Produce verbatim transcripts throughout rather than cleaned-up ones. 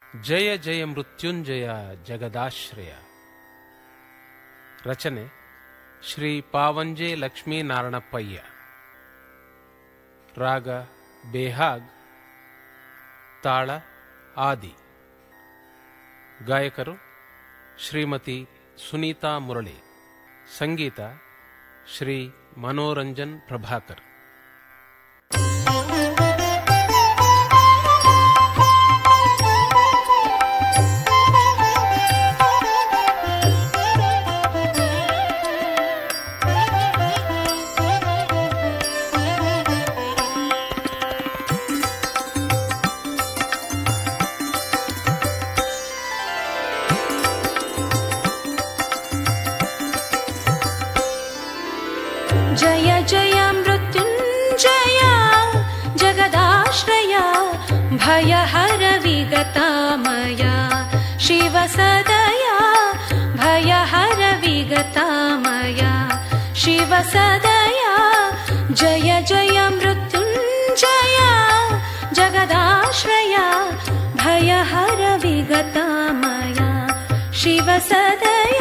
ಜಯ ಜಯ ಮೃತ್ಯುಂಜಯ ಜಗದಾಶ್ರಯ. ರಚನೆ ಶ್ರೀ ಪಾವಂಜೆ ಲಕ್ಷ್ಮೀನಾರಾಯಣಪ್ಪಯ್ಯ. ರಾಗ ಬೇಹಾಗ್, ತಾಳ ಆದಿ. ಗಾಯಕರು ಶ್ರೀಮತಿ ಸುನೀತಾ ಮುರಳಿ. ಸಂಗೀತ ಶ್ರೀ ಮನೋರಂಜನ್ ಪ್ರಭಾಕರ್. ಜಯ ಜಯ ಮೃತ್ಯುಂಜಯ ಜಗದಾಶ್ರಯ, ಭಯಹರ ವಿಗತಾಮಯ ಶಿವ ಸದಯ. ಭಯಹರ ವಿಗತಾಮಯ ಶಿವ ಸದಯ. ಜಯ ಜಯ ಮೃತ್ಯುಂಜಯ ಜಗದಾಶ್ರಯ, ಭಯಹರ ವಿಗತಾಮಯ ಶಿವ ಸದಯ.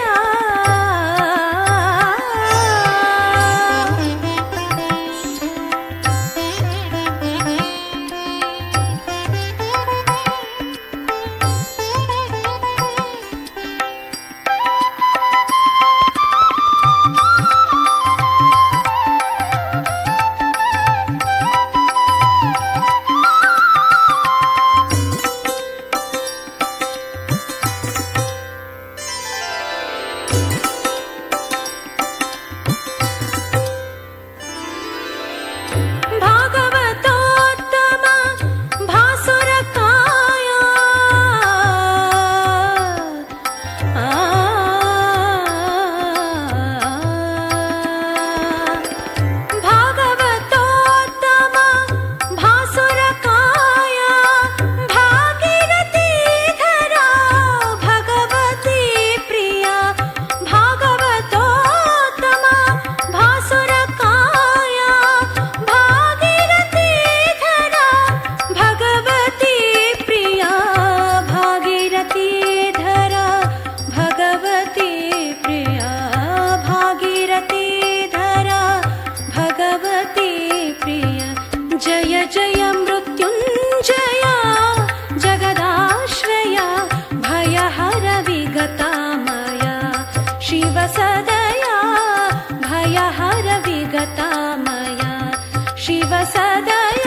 ಜಯ ಜಯ ಮೃತ್ಯುಂಜಯ ಜಗದಾಶ್ರಯ, ಭಯಹರ ವಿಗತಾಮಯ ಶಿವ ಸದಯ. ಭಯಹರ ವಿಗತಾಮಯ ಶಿವ ಸದಯ.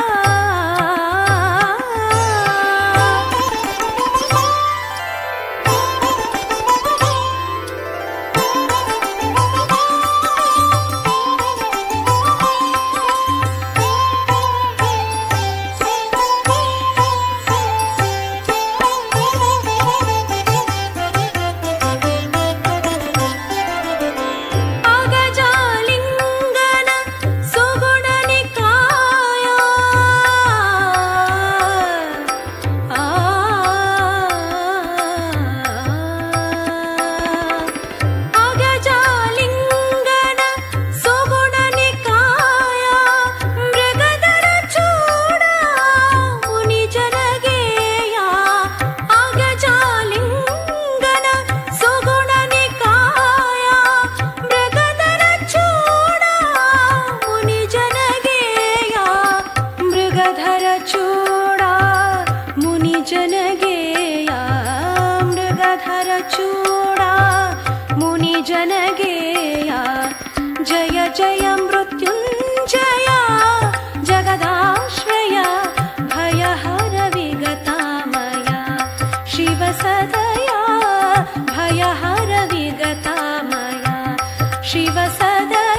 ಜನಗೇಯ ಮೃಗಧರ ಚೂಡ ಮುನಿ ಜನಗೇಯ. ಜಯ ಜಯ ಮೃತ್ಯುಂಜಯ ಜಗದಾಶ್ರಯ, ಭಯಹರ ವಿಗತಾಮಯ ಶಿವ ಸದಯ. ಭಯಹರ ವಿಗತಾಮಯ ಶಿವ ಸದಯ.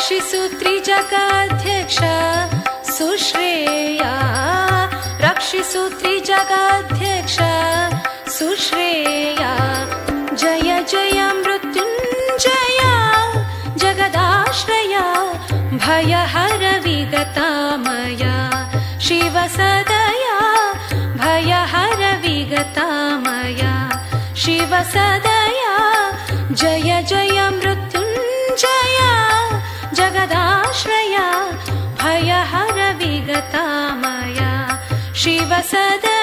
रक्षिसु त्रिजगाध्यक्ष सुश्रेया रक्षिसु त्रिजगाध्यक्ष सुश्रेया जय जय मृत्युञ्जय जगदाश्रया भयहर विगतामया शिव सदया भयहर विगतामया शिव सदया जय जय मृत्युञ्जय जगदाश्रया भयहर विगतामया शिव सदया